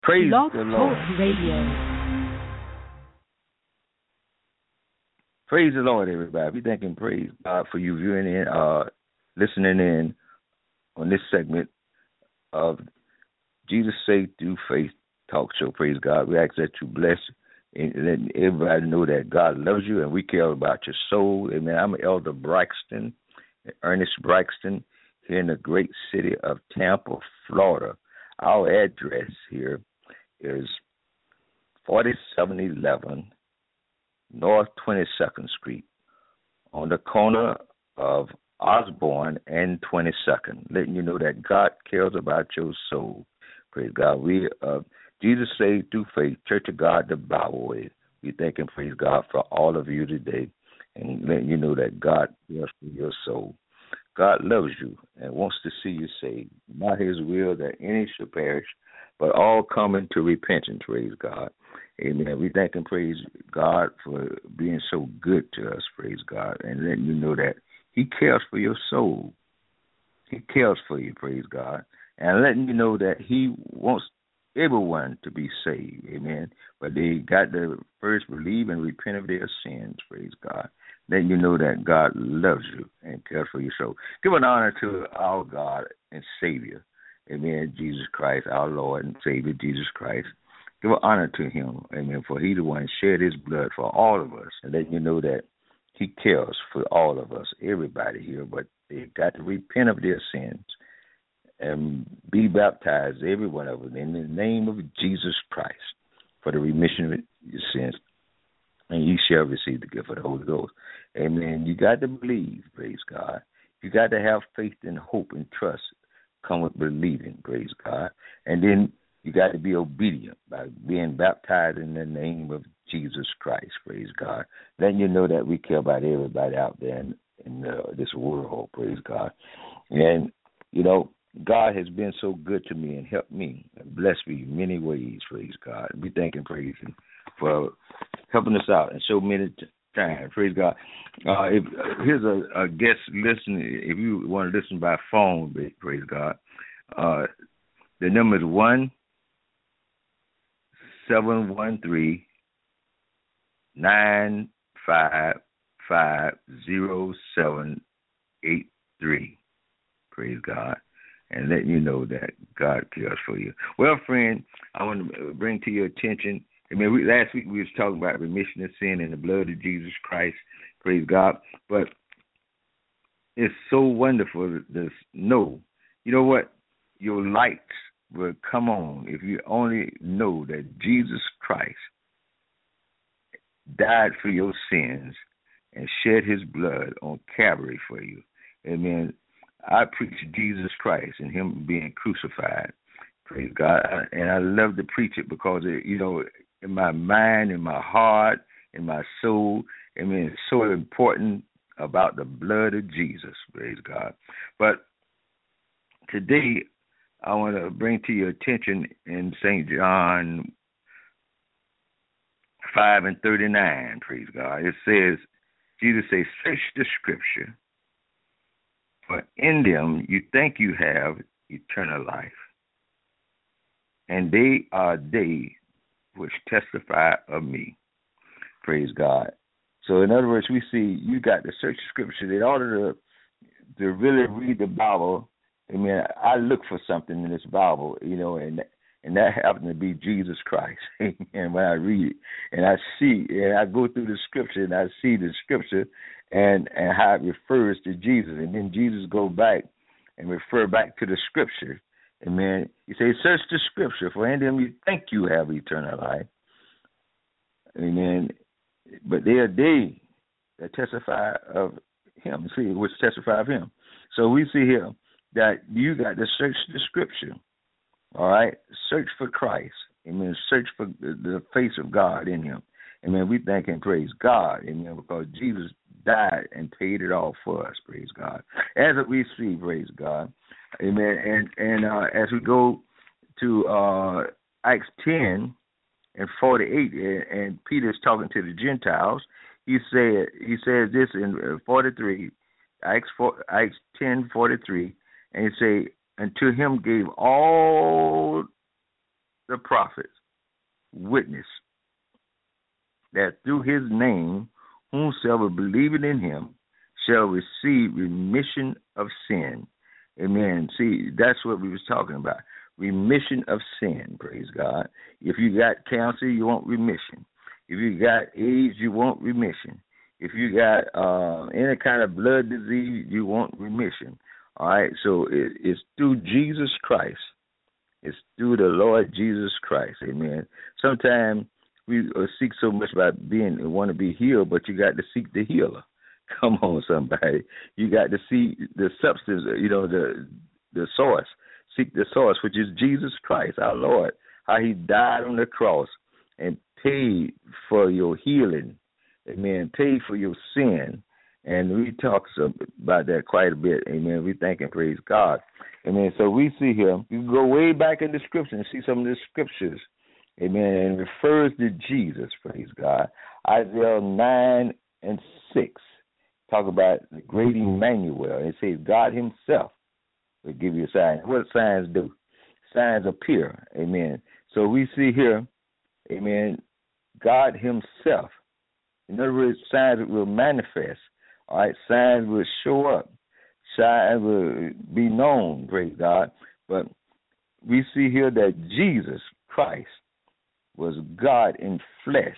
Praise Blog the Talk Lord. Radio. Praise the Lord, everybody. We thank and praise God for you viewing in, listening in on this segment of Jesus Saved Through Faith Talk Show. Praise God. We ask that you bless and let everybody know that God loves you and we care about your soul. Amen. I'm Elder Braxton, Ernest Braxton, here in the great city of Tampa, Florida. Our address here is 4711 North 22nd Street on the corner of Osborne and 22nd, letting you know that God cares about your soul. Praise God. We Jesus Saved Through Faith, Church of God, the Bible way. We thank and praise God for all of you today and letting you know that God cares for your soul. God loves you and wants to see you saved. Not his will that any should perish, but all come into repentance, praise God. Amen. We thank and praise God for being so good to us, praise God, and letting you know that he cares for your soul. He cares for you, praise God, and letting you know that he wants everyone to be saved, amen. But they got to first believe and repent of their sins, praise God. Letting you know that God loves you and cares for your soul. Give an honor to our God and Savior, amen, Jesus Christ, our Lord and Savior, Jesus Christ. Give an honor to him, amen, for he the one shed his blood for all of us. And letting you know that he cares for all of us, everybody here, but they got to repent of their sins and be baptized, every one of them, in the name of Jesus Christ for the remission of your sins, and you shall receive the gift of the Holy Ghost. Amen. You got to believe, praise God. You got to have faith and hope and trust come with believing, praise God. And then you got to be obedient by being baptized in the name of Jesus Christ, praise God. Letting you know that we care about everybody out there in this world, praise God. And, you know, God has been so good to me and helped me and blessed me in many ways, praise God. We thank and praise him for helping us out and so many times, praise God. Here's a guest listening. If you want to listen by phone, praise God, the number is 1-713-955-0783. Praise God. And letting you know that God cares for you. Well, friend, I want to bring to your attention, last week we was talking about remission of sin and the blood of Jesus Christ. Praise God. But it's so wonderful to know, you know what? Your lights will come on if you only know that Jesus Christ died for your sins and shed his blood on Calvary for you. Amen. I preach Jesus Christ and him being crucified. Praise God. And I love to preach it because, in my mind, in my heart, in my soul, it's so important about the blood of Jesus. Praise God. But today, I want to bring to your attention in St. John 5:39, praise God. It says, Jesus says, search the scripture, for in them you think you have eternal life, and they are they which testify of me. Praise God. So in other words, we see you got to search the scripture. In order to really read the Bible, I look for something in this Bible, and that happened to be Jesus Christ. And when I read it, and I see, and I go through the scripture, and I see the scripture and how it refers to Jesus. And then Jesus go back and refer back to the scripture. Amen. He says, search the scripture, for in them you think you have eternal life. Amen. But they are they that testify of him, which testify of him. So we see here that you got to search the scripture. All right? Search for Christ. Amen. Search for the face of God in him. Amen. We thank and praise God. Amen. Because Jesus died and paid it all for us. Praise God. As we see, praise God. Amen. And as we go to Acts 10 and 48, and Peter's talking to the Gentiles, he says this in 43, Acts 10:43, and he say, and to him gave all the prophets witness that through his name, whomsoever believeth in him shall receive remission of sin. Amen. See, that's what we was talking about. Remission of sin, praise God. If you got cancer, you want remission. If you got AIDS, you want remission. If you got any kind of blood disease, you want remission. All right, so it's through Jesus Christ. It's through the Lord Jesus Christ. Amen. Sometimes we seek so much about want to be healed, but you got to seek the healer. Come on, somebody. You got to see the substance, the source. Seek the source, which is Jesus Christ, our Lord. How he died on the cross and paid for your healing. Amen. Paid for your sin. And we talk about that quite a bit. Amen. We thank and praise God. Amen. So we see here, you go way back in the scripture and see some of the scriptures. Amen. And refers to Jesus. Praise God. Isaiah 9 and 6 talk about the great Emmanuel. It says God himself will give you a sign. What signs do? Signs appear. Amen. So we see here, amen, God himself. In other words, signs will manifest. All right, signs will show up. Signs will be known, praise God. But we see here that Jesus Christ was God in flesh.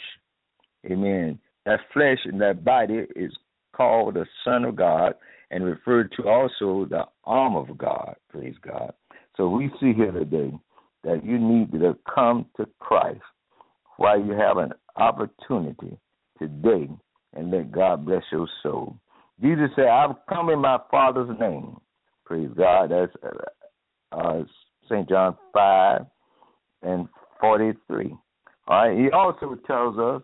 Amen. That flesh and that body is called the Son of God and referred to also the arm of God, praise God. So we see here today that you need to come to Christ while you have an opportunity today and let God bless your soul. Jesus said, I've come in my Father's name. Praise God. That's St. John 5 and 43. All right. He also tells us,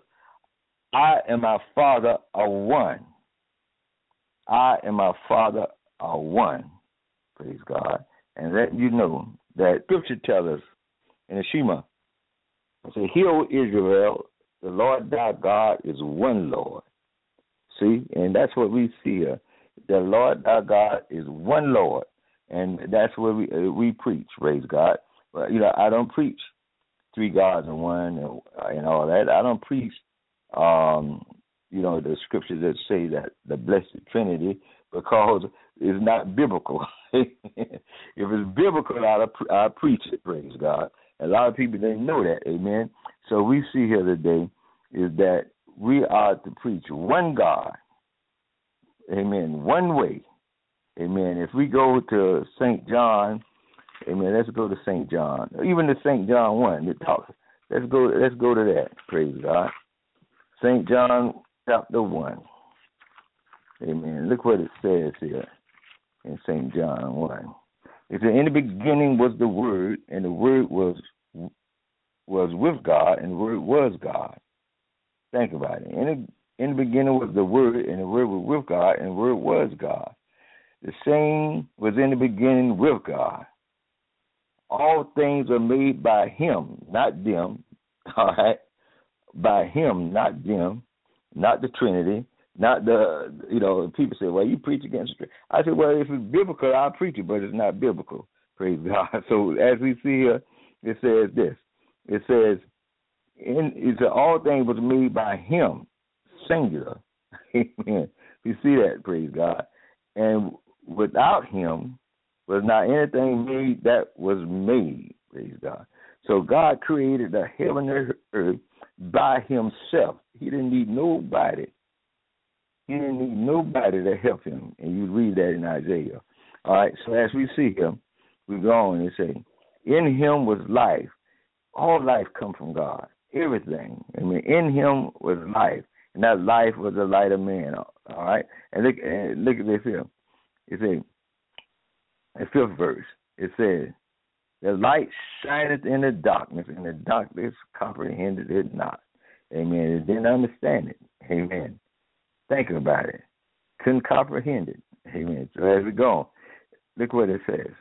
I and my Father are one. I and my Father are one. Praise God. And let you know that Scripture tells us in the Shema, it says, Hear, O Israel, the Lord thy God is one Lord. See, and that's what we see here. The Lord our God is one Lord, and that's what we preach. Praise God. But I don't preach three gods in one and all that. I don't preach, the scriptures that say that the Blessed Trinity, because it's not biblical. If it's biblical, I preach it. Praise God. A lot of people didn't know that. Amen. So we see here today is that we are to preach one God. Amen. One way. Amen. If we go to St. John, amen, let's go to St. John. Even to St. John 1, it talks. Let's go to that. Praise God. St. John chapter 1. Amen. Look what it says here in St. John 1. It says, in the beginning was the Word, and the Word was with God, and the Word was God. Think about it. In the beginning was the Word, and the Word was with God, and the Word was God. The same was in the beginning with God. All things are made by him, not them. All right? By him, not them, not the Trinity, not the, people say, well, you preach against the Trinity. I said, well, if it's biblical, I'll preach it, but it's not biblical. Praise God. So as we see here, it says this. It says, all things was made by him, singular. Amen. You see that, praise God. And without him was not anything made that was made, praise God. So God created the heaven and earth by himself. He didn't need nobody. He didn't need nobody to help him. And you read that in Isaiah. All right, so as we see here, we go on and say, in him was life. All life come from God. Everything. I mean, in him was life. And that life was the light of man. All right? And look at this here. It says, the fifth verse, it says, the light shineth in the darkness, and the darkness comprehended it not. Amen. It didn't understand it. Amen. Think about it. Couldn't comprehend it. Amen. So as we go on, look what it says.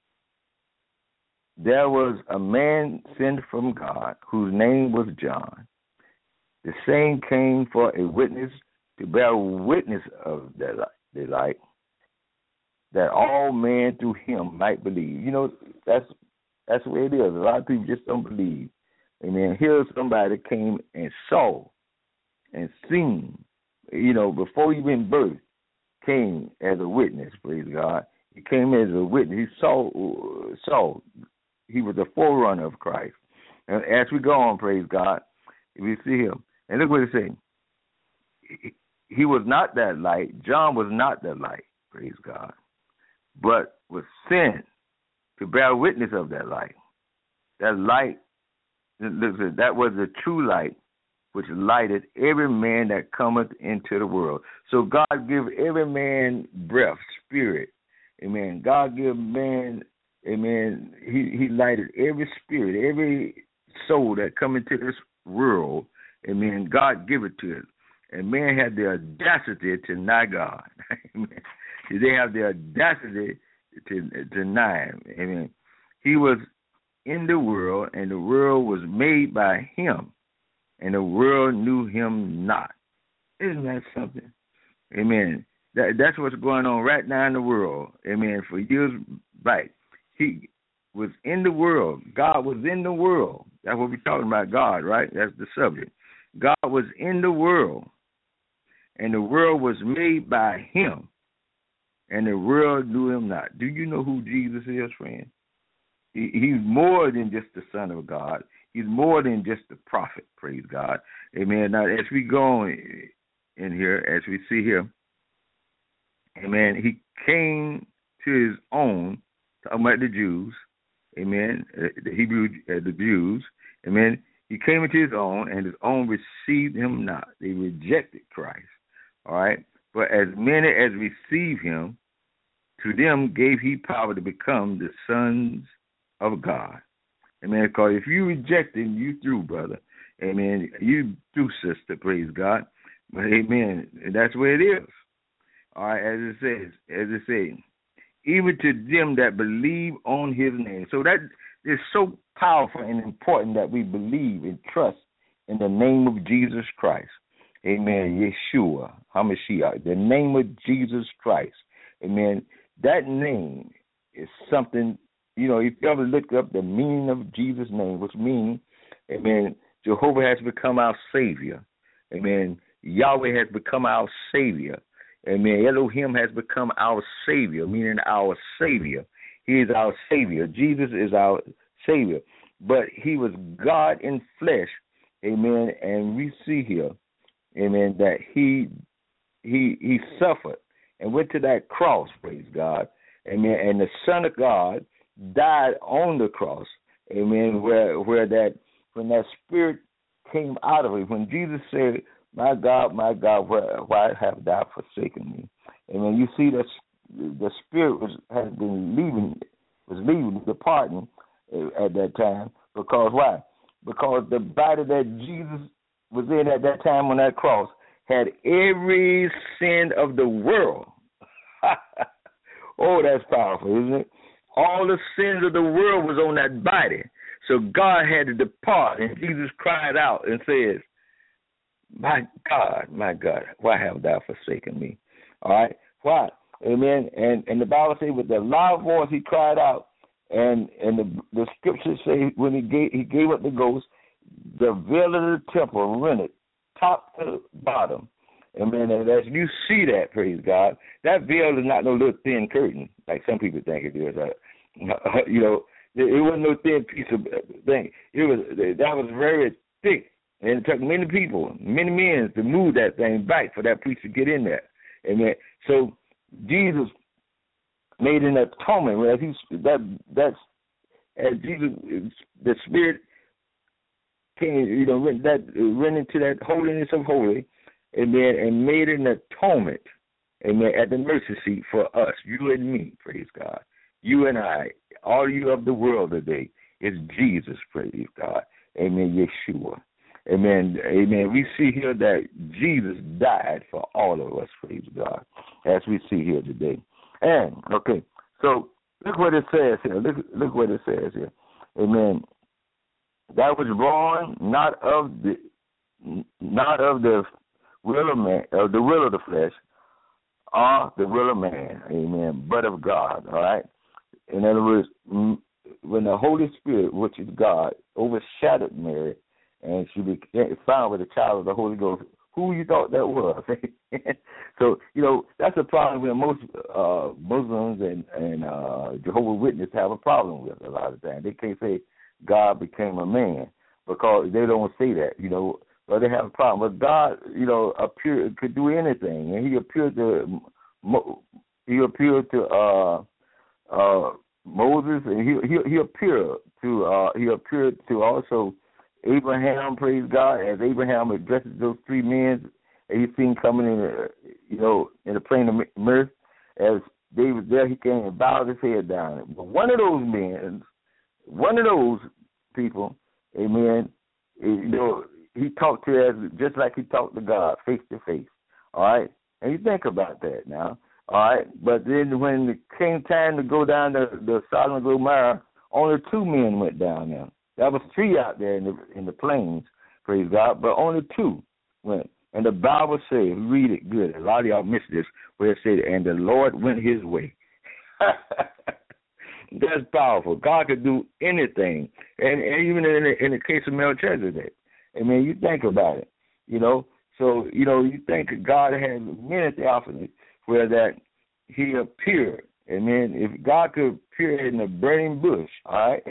There was a man sent from God whose name was John. The same came for a witness to bear witness of the light, that all men through him might believe. That's That's the way it is. A lot of people just don't believe. Amen. Here's somebody that came and saw and seen, before he went birth, came as a witness, praise God. He came as a witness. He saw. He was the forerunner of Christ. And as we go on, praise God, we see him. And look what it says. He was not that light. John was not that light, praise God, but was sent to bear witness of that light. That light, that was the true light, which lighted every man that cometh into the world. So God give every man breath, spirit. Amen. God give man, amen, he lighted every spirit, every soul that come into this world. Amen. God give it to us. And man had the audacity to deny God. Amen. They have the audacity to deny him. Amen. He was in the world, and the world was made by him, and the world knew him not. Isn't that something? Amen. That's what's going on right now in the world. Amen. For years back, he was in the world. God was in the world. That's what we're talking about, God, right? That's the subject. God was in the world, and the world was made by him, and the world knew him not. Do you know who Jesus is, friend? He's more than just the Son of God. He's more than just the prophet, praise God. Amen. Now, as we go on in here, as we see here, amen, he came to his own, talking about the Jews, amen, the Jews, amen. He came into his own, and his own received him not. They rejected Christ, all right? But as many as received him, to them gave he power to become the sons of God. Amen. Because if you reject him, you through, brother. Amen. You through, sister. Praise God. But amen. And that's where it is. All right. As it says, even to them that believe on his name. So that is so powerful and important that we believe and trust in the name of Jesus Christ. Amen. Yeshua, HaMashiach, the name of Jesus Christ. Amen. That name is something. If you ever look up the meaning of Jesus' name, which means, amen, Jehovah has become our Savior. Amen. Yahweh has become our Savior. Amen. Elohim has become our Savior, meaning our Savior. He is our Savior. Jesus is our Savior. But he was God in flesh. Amen. And we see here, amen, that he suffered and went to that cross, praise God. Amen. And the Son of God died on the cross, amen, where when that spirit came out of it, when Jesus said, my God, why have thou forsaken me? Amen. You see that the spirit was leaving, departing at that time. Because why? Because the body that Jesus was in at that time on that cross had every sin of the world. Oh, that's powerful, isn't it? All the sins of the world was on that body. So God had to depart, and Jesus cried out and says, my God, why have thou forsaken me? All right? Why? Amen. And the Bible says with a loud voice he cried out, and the scriptures say when he gave up the ghost, the veil of the temple rented top to bottom. Amen. And as you see that, praise God, that veil is not no little thin curtain like some people think it is. It wasn't no thin piece of thing. That was very thick, and it took many people, many men to move that thing back for that piece to get in there. Amen. So Jesus made an atonement. As Jesus, the Spirit came, went into that holiness of holy. Amen, and made an atonement, amen, at the mercy seat for us, you and me, praise God. You and I, all you of the world today, is Jesus, praise God. Amen, Yeshua. Amen, amen. We see here that Jesus died for all of us, praise God, as we see here today. And, okay, so look what it says here. Look what it says here. Amen. That was born not of the will of man, the will of the flesh, or the will of man, amen, but of God, all right? In other words, when the Holy Spirit, which is God, overshadowed Mary, and she became found with the child of the Holy Ghost, who you thought that was? So, that's a problem that most Muslims and Jehovah's Witnesses have a problem with a lot of times. They can't say God became a man because they don't say that, but they have a problem. But God, could do anything, and He appeared to Moses, and he appeared to also Abraham, praise God, as Abraham addresses those three men and he seen coming in the plain of mirth. As they was there, he came and bowed his head down. But one of those men, one of those people, amen, he talked to us just like he talked to God, face to face. All right? And you think about that now. All right? But then when it came time to go down to the Sodom and Gomorrah, only 2 men went down there. There was 3 out there in the plains, praise God, but only 2 went. And the Bible says, read it good. A lot of y'all missed this, where it said, and the Lord went his way. That's powerful. God could do anything. And even in the case of Melchizedek. I mean, you think about it, So, you think God has many theophanies where that he appeared. And then if God could appear in a burning bush, all right,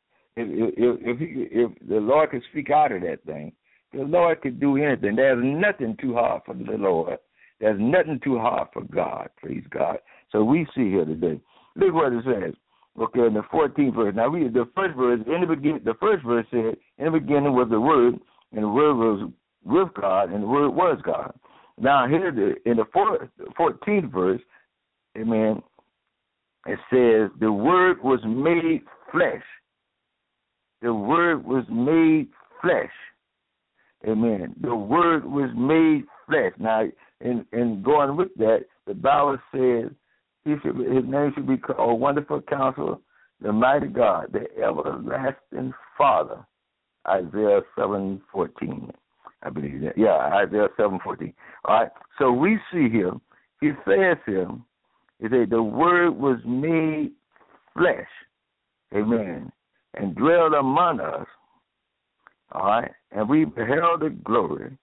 if the Lord could speak out of that thing, the Lord could do anything. There's nothing too hard for the Lord. There's nothing too hard for God, praise God. So we see here today. Look what it says. Okay, in the 14th verse. Now read the first verse. In the beginning, the first verse said, in the beginning was the Word, and the Word was with God, and the Word was God. Now here in the 14th verse, amen, it says, the Word was made flesh. The Word was made flesh. Amen. The Word was made flesh. Now, in going with that, the Bible says his name should be called Wonderful Counselor, the Mighty God, the Everlasting Father. Isaiah 7:14. I believe that. Yeah, Isaiah 7:14. All right. So we see here, he says here, he said, the Word was made flesh. Amen. And dwelled among us. All right. And we beheld the glory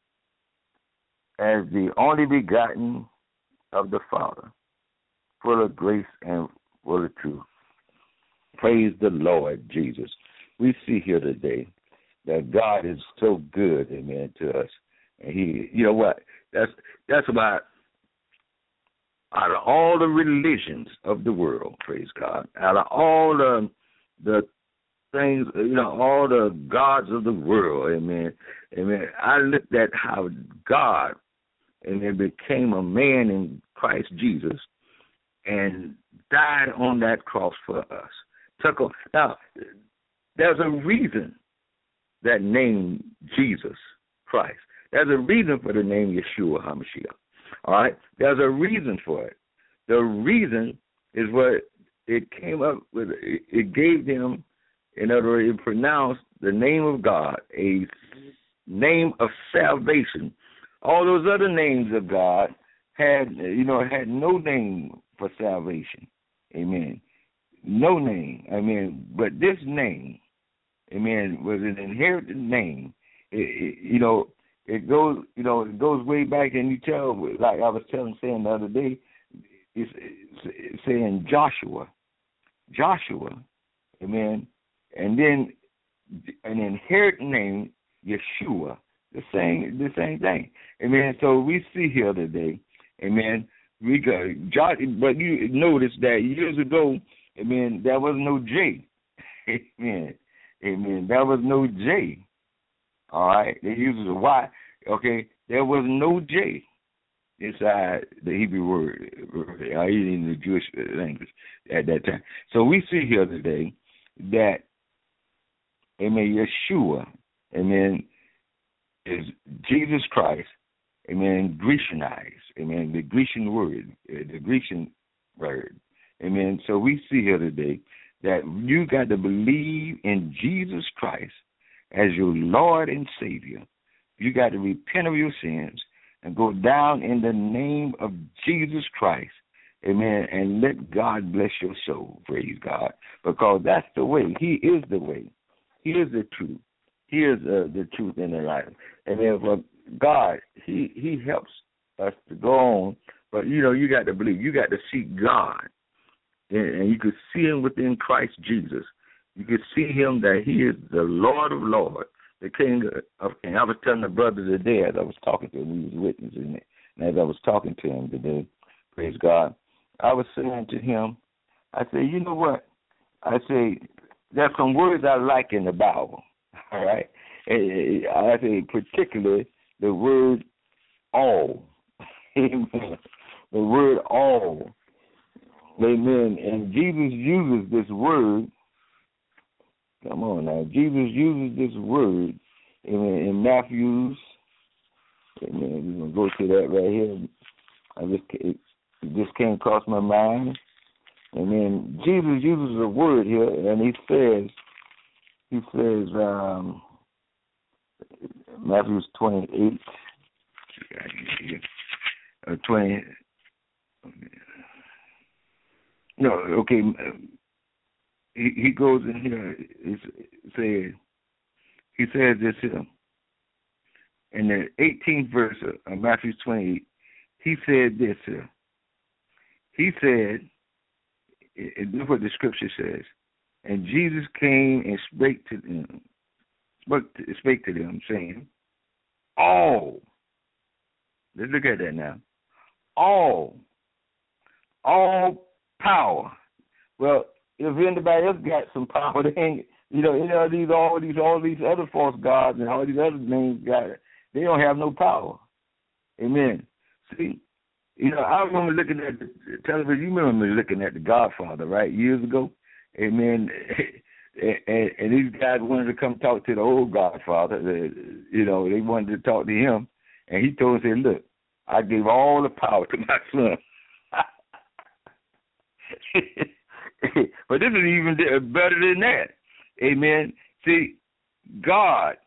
as the only begotten of the Father, full of grace and full of truth. Praise the Lord Jesus. We see here today that God is so good, amen, to us. And he, you know what? That's about, out of all the religions of the world, praise God, out of all the things, all the gods of the world, amen. I looked at how God, amen, became a man in Christ Jesus and died on that cross for us. Now, there's a reason that name Jesus Christ. There's a reason for the name Yeshua HaMashiach. All right? There's a reason for it. The reason is what it came up with. It gave them, in other words, it pronounced the name of God, a name of salvation. All those other names of God had no name for salvation. Amen. No name. But this name, amen, was an inherited name. It goes way back, and you tell, like I was saying the other day, it's saying Joshua, amen, and then an inherited name, Yeshua, the same thing, amen. So we see here today, amen. But you notice that years ago, amen, there was no J, amen. There was no J. All right, they used a Y. Okay, there was no J inside the Hebrew word, in the Jewish language at that time. So we see here today that, amen, Yeshua, amen, is Jesus Christ, amen, Grecianized, amen, the Grecian word, amen. So we see here today that you got to believe in Jesus Christ as your Lord and Savior. You got to repent of your sins and go down in the name of Jesus Christ, Amen. And let God bless your soul, praise God, because that's the way. He is the way. He is the truth. He is the truth in the life. And then for God, He helps us to go on. But, you got to believe. You got to seek God. And you could see Him within Christ Jesus. You could see Him that He is the Lord of Lords, the King of Kings. I was telling the brother today as I was talking to him, he was witnessing it, and as I was talking to him today, praise God, I was saying to him, I said, you know what? I say, there's some words I like in the Bible, all right? I say particularly the word all. Amen. The word all. Amen. And Jesus uses this word. Come on now. Jesus uses this word in Matthew's. Amen. We're going to go to that right here. It just came across my mind. Amen. Jesus uses a word here, and he says, Matthew's 28, 20. No, okay. He goes in here. He says this here in the 18th verse of Matthew 28. He said this here. He said, look what the scripture says. And Jesus came and spake to them, saying, all. Let's look at that now. All power. Well, if anybody else got some power, they ain't, all these other false gods and all these other names got it. They don't have no power. Amen. See, I remember looking at the television. You remember me looking at The Godfather, right, years ago? Amen. And these guys wanted to come talk to the old Godfather. They wanted to talk to him. And he told them, look, I gave all the power to my son. But this is even better than that. Amen. See, God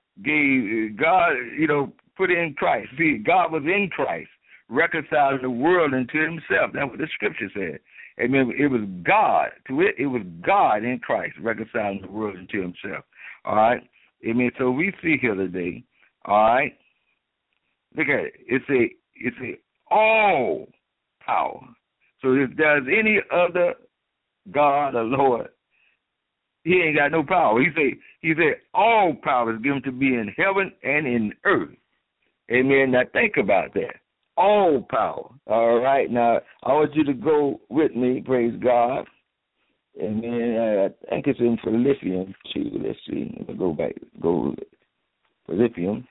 put in Christ. See, God was in Christ, reconciling the world unto himself. That's what the scripture said. Amen. It was God. It was God in Christ, reconciling the world unto himself. All right. Amen. So we see here today, all right, look at it. It's a all power. So if there's any other God or Lord, he ain't got no power. He said all power is given to be in heaven and in earth. Amen. Now think about that. All power. All right. Now I want you to go with me. Praise God. Amen. I think it's in Philippians 2. Let's see. Let me go back. Go Philippians.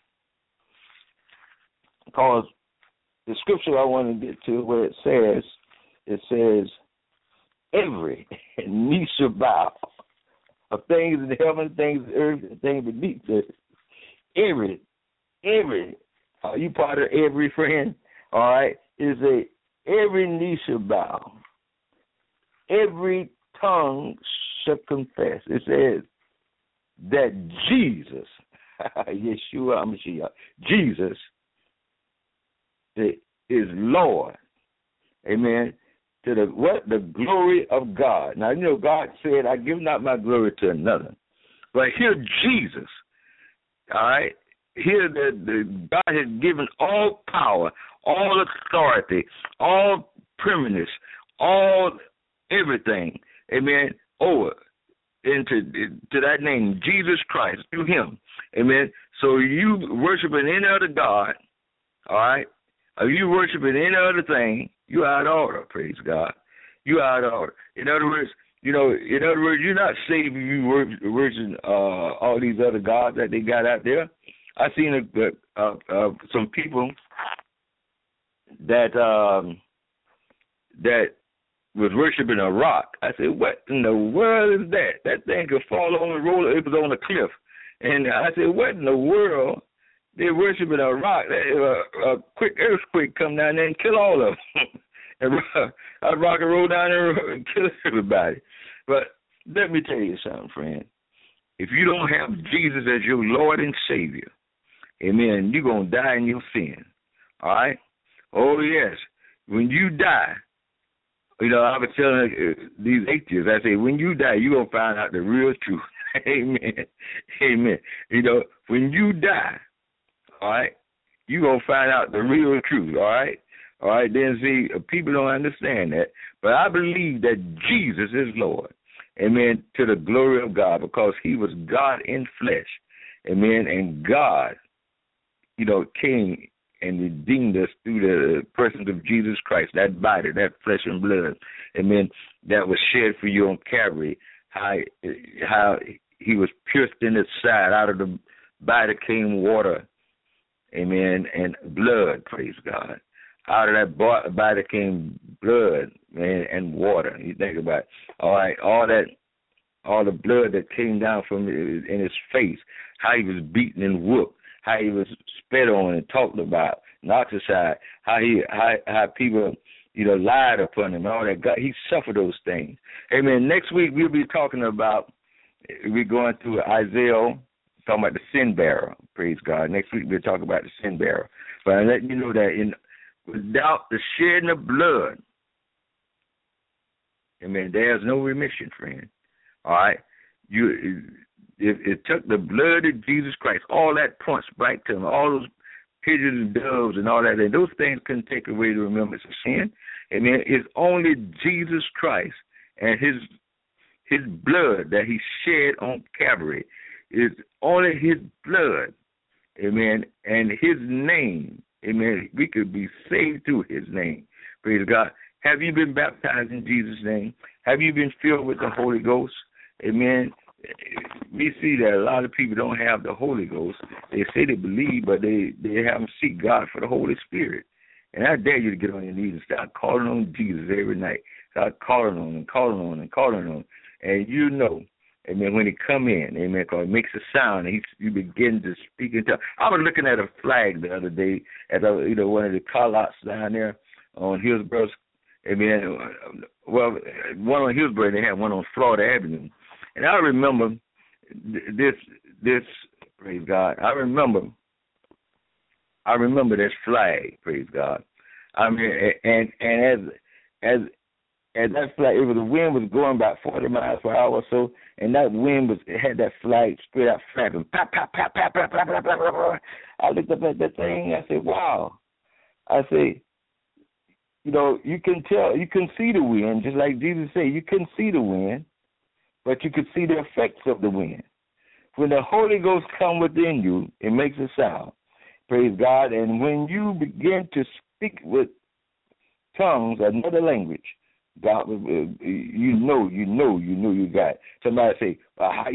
Because the scripture I want to get to where it says, every knee shall bow of things in heaven, things in earth, and things beneath the earth. Every, are you part of every, friend? All right, every knee shall bow, every tongue shall confess. It says that Jesus, Yeshua HaMashiach, Jesus is Lord. Amen. To the glory of God. Now, God said, I give not my glory to another. But here Jesus, all right, here God has given all power, all authority, all preeminence, all everything, amen, over into to that name, Jesus Christ, through him. Amen. So you worshiping any other God, all right, or you worshiping any other thing, you out of order, praise God. You out of order. In other words, you're not saved if you worship all these other gods that they got out there. I seen some people that was worshiping a rock. I said, what in the world is that? That thing could fall on the roller. It was on a cliff. And I said, what in the world? They're worshiping a rock. A quick earthquake come down there and kill all of them. And a rock and roll down there and kill everybody. But let me tell you something, friend. If you don't have Jesus as your Lord and Savior, amen, you're going to die in your sin. All right? Oh, yes. When you die, I was telling these atheists, I say, when you die, you're going to find out the real truth. Amen. Amen. When you die, all right, you're going to find out the real truth, all right? All right, then see, people don't understand that. But I believe that Jesus is Lord. Amen, to the glory of God, because he was God in flesh. Amen, and God, came and redeemed us through the person of Jesus Christ, that body, that flesh and blood, amen, that was shed for you on Calvary, how he was pierced in his side, out of the body came water, amen, and blood, praise God. Out of that body came blood, man, and water. You think about it. All right, all the blood that came down from in his face, how he was beaten and whooped, how he was spit on and talked about, knocked aside, how people, lied upon him, all that. God, he suffered those things. Amen. Next week we'll be talking about, we're going through Isaiah, talking about the sin bearer. Praise God. Next week we'll talk about the sin bearer. But I let you know that without the shedding of blood, amen, there's no remission, friend. All right? It took the blood of Jesus Christ, all that points back to him, all those pigeons and doves and all that, and those things couldn't take away the remembrance of sin. Amen. It's only Jesus Christ and his blood that he shed on Calvary. It's only his blood, amen, and his name, amen. We could be saved through his name. Praise God. Have you been baptized in Jesus' name? Have you been filled with the Holy Ghost? Amen. We see that a lot of people don't have the Holy Ghost. They say they believe, but they haven't seek God for the Holy Spirit. And I dare you to get on your knees and start calling on Jesus every night. Start calling on him, calling on him, calling on him. And amen, when he come in, amen, because it makes a sound, and you begin to speak in tongues. I was looking at a flag the other day at one of the car lots down there on Hillsborough. Amen. Well, one on Hillsborough, they had one on Florida Avenue. And I remember this, praise God. I remember this flag, praise God. I mean, and as that flag, the wind was going about 40 miles per hour or so, and that wind had that flag spread out flapping, pop, pop, pop, pop, pop, pop, pop, pop, pop. I looked up at that thing. I said, wow. I say, you can tell, you can see the wind, just like Jesus said. You couldn't see the wind, but you could see the effects of the wind. When the Holy Ghost comes within you, it makes a sound. Praise God. And when you begin to speak with tongues, another language, God, you know you got it. Somebody say, how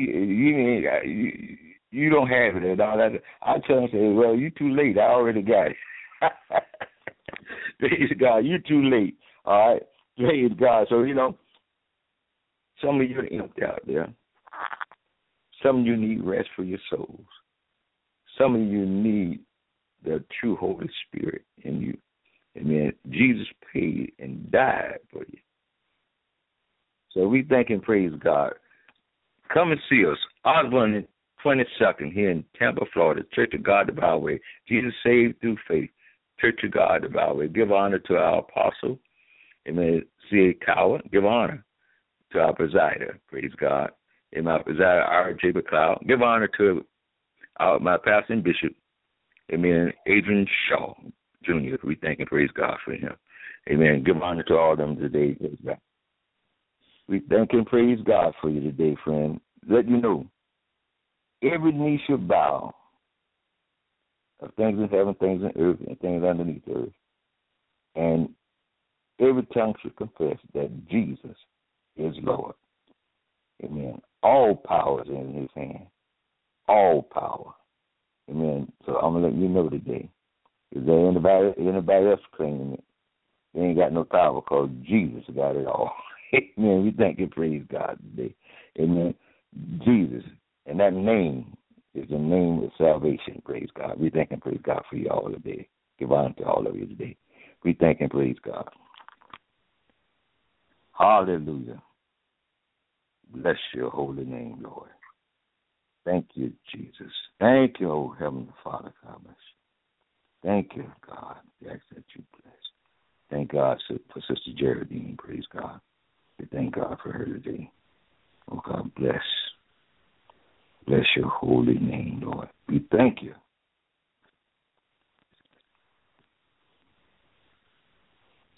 you don't have it and all that. I tell them, say, well, you too late. I already got it. Praise God, you too late. All right. Praise God. So, some of you are empty out there. Some of you need rest for your souls. Some of you need the true Holy Spirit in you. Amen. Jesus paid and died for you. So we thank and praise God. Come and see us. Osborne 22nd here in Tampa, Florida, Church of God the Byway. Jesus saved through faith. Church of God the Byway. Give honor to our apostle. Amen. C.A. Coward. Give honor to our presider. Praise God. And my presider, R.J. McLeod. Give honor to my pastor and bishop. Amen. Adrian Shaw Jr. We thank and praise God for him. Amen. Give honor to all of them today. Praise God. We thank and praise God for you today, friend. Let you know, every knee shall bow of things in heaven, things in earth, and things underneath the earth. And every tongue shall confess that Jesus is Lord. Amen. All power is in his hand. All power. Amen. So I'm going to let you know today. Is there anybody else claiming it? They ain't got no power because Jesus got it all. Amen. We thank and praise God today. Amen. Jesus. And that name is the name of salvation. Praise God. We thank and praise God for you all today. Give honor to all of you today. We thank and praise God. Hallelujah. Bless your holy name, Lord. Thank you, Jesus. Thank you, oh Heavenly Father. God bless you. Thank you, God. We ask that you bless. Thank God for Sister Geraldine. Praise God. We thank God for her today. Oh, God bless. Bless your holy name, Lord. We thank you